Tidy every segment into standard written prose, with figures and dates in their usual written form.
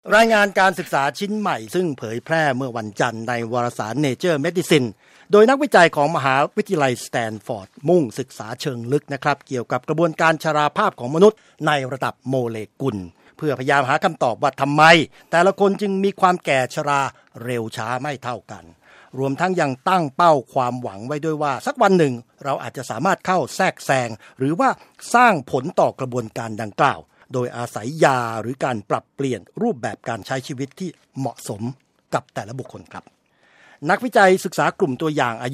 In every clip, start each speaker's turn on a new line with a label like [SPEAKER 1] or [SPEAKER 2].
[SPEAKER 1] รายงานการศึกษาชิ้นใหม่ซึ่งเผยแพร่เมื่อวันจันทร์ในวารสาร Nature Medicine โดยนักวิจัยของมหาวิทยาลัยสแตนฟอร์ดมุ่งศึกษาเชิงลึกนะครับเกี่ยวกับกระบวนการชราภาพของมนุษย์ในระดับโมเลกุลเพื่อพยายามหาคำตอบว่าทำไมแต่ละคนจึงมีความแก่ชราเร็วช้าไม่เท่ากันรวมทั้งยังตั้งเป้าความหวังไว้ด้วยว่าสักวันหนึ่งเราอาจจะสามารถเข้าแทรกแซงหรือว่าสร้างผลต่อกระบวนการดังกล่าวโดยอาศัยยาหรือการปรับเปลี่ยนรูปแบบการใช้ชีวิตที่เหมาะสมกับแต่ละบุคคลครับนักวิจัยศึกษากลุ่มตัวอย่างอายุ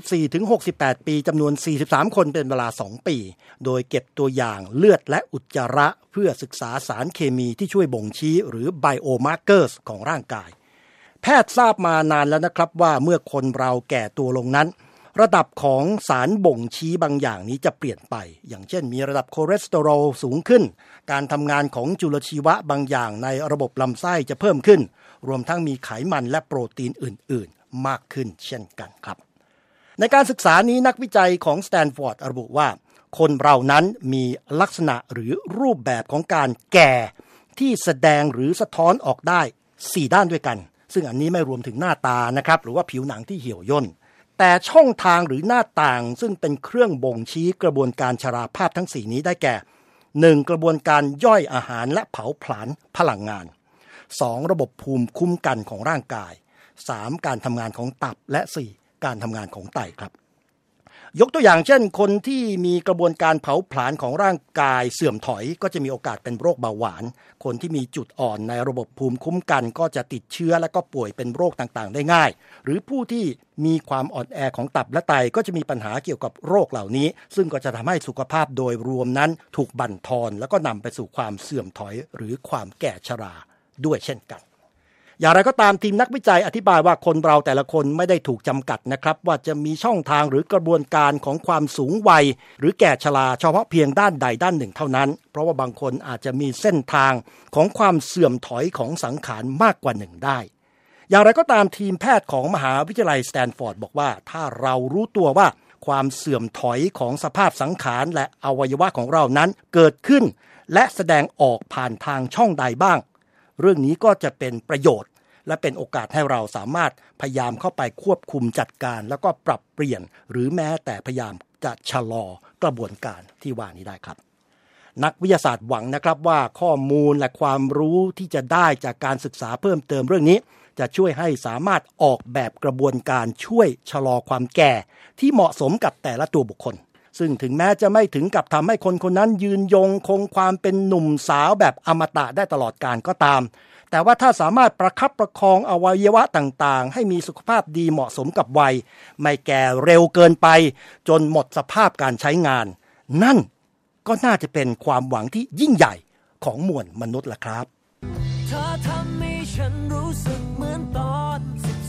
[SPEAKER 1] 34-68 ปีจำนวน 43 คนเป็นเวลา 2 ปีโดยเก็บตัวอย่างเลือดและอุจจาระเพื่อศึกษาสารเคมีที่ช่วยบ่งชี้หรือ biomarkers ของร่างกายแพทย์ทราบมานานแล้วนะครับว่าเมื่อคนเราแก่ตัวลงนั้นระดับของสารบ่งชี้บางอย่างนี้จะเปลี่ยนไปอย่างเช่นมีระดับคอเลสเตอรอลสูงขึ้นการทำงานของจุลชีวะบางอย่างในระบบลำไส้จะเพิ่มขึ้นรวมทั้งมีไขมันและโปรตีนอื่นๆมากขึ้นเช่นกันครับในการศึกษานี้นักวิจัยของสแตนฟอร์ดระบุว่าคนเรานั้นมีลักษณะหรือรูปแบบของการแก่ที่แสดงหรือสะท้อนออกได้4ด้านด้วยกันซึ่งอันนี้ไม่รวมถึงหน้าตานะครับหรือว่าผิวหนังที่เหี่ยวย่นแต่ช่องทางหรือหน้าต่างซึ่งเป็นเครื่องบ่งชี้กระบวนการชราภาพทั้ง4นี้ได้แก่ 1. กระบวนการย่อยอาหารและเผาผลาญพลังงาน 2. ระบบภูมิคุ้มกันของร่างกาย 3. การทำงานของตับและ 4. การทำงานของไตครับยกตัวอย่างเช่นคนที่มีกระบวนการเผาผลาญของร่างกายเสื่อมถอยก็จะมีโอกาสเป็นโรคเบาหวานคนที่มีจุดอ่อนในระบบภูมิคุ้มกันก็จะติดเชื้อและก็ป่วยเป็นโรคต่างๆได้ง่ายหรือผู้ที่มีความอ่อนแอของตับและไตก็จะมีปัญหาเกี่ยวกับโรคเหล่านี้ซึ่งก็จะทำให้สุขภาพโดยรวมนั้นถูกบั่นทอนแล้วก็นำไปสู่ความเสื่อมถอยหรือความแก่ชราด้วยเช่นกันอย่างไรก็ตามทีมนักวิจัยอธิบายว่าคนเราแต่ละคนไม่ได้ถูกจำกัดนะครับว่าจะมีช่องทางหรือกระบวนการของความสูงวัยหรือแก่ชราเฉพาะเพียงด้านใดด้านหนึ่งเท่านั้นเพราะว่าบางคนอาจจะมีเส้นทางของความเสื่อมถอยของสังขารมากกว่าหนึ่งได้อย่างไรก็ตามทีมแพทย์ของมหาวิทยาลัยสแตนฟอร์ดบอกว่าถ้าเรารู้ตัวว่าความเสื่อมถอยของสภาพสังขารและอวัยวะของเรานั้นเกิดขึ้นและแสดงออกผ่านทางช่องใดบ้างเรื่องนี้ก็จะเป็นประโยชน์และเป็นโอกาสให้เราสามารถพยายามเข้าไปควบคุมจัดการแล้วก็ปรับเปลี่ยนหรือแม้แต่พยายามจะชะลอกระบวนการที่ว่านี้ได้ครับนักวิทยาศาสตร์หวังนะครับว่าข้อมูลและความรู้ที่จะได้จากการศึกษาเพิ่มเติมเรื่องนี้จะช่วยให้สามารถออกแบบกระบวนการช่วยชะลอความแก่ที่เหมาะสมกับแต่ละตัวบุคคลซึ่งถึงแม้จะไม่ถึงกับทำให้คนคนนั้นยืนยงคงความเป็นหนุ่มสาวแบบอมตะได้ตลอดกาลก็ตามแต่ว่าถ้าสามารถประคับประคองอวัยวะต่างๆให้มีสุขภาพดีเหมาะสมกับวัยไม่แก่เร็วเกินไปจนหมดสภาพการใช้งานนั่นก็น่าจะเป็นความหวังที่ยิ่งใหญ่ของมวลมนุษย์ล่ะครับ
[SPEAKER 2] เธอทำให้ฉันรู้สึกเหมือนตอน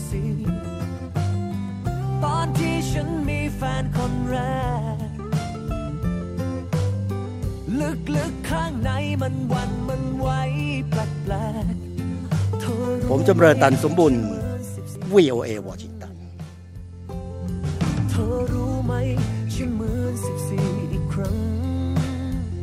[SPEAKER 2] 14ตอนที่ฉันมีแฟนคนแรกลึกๆข้างในมันหวั่นมันไหวแปลกๆผม
[SPEAKER 1] จำเริญตันสมบุญ VOA Watching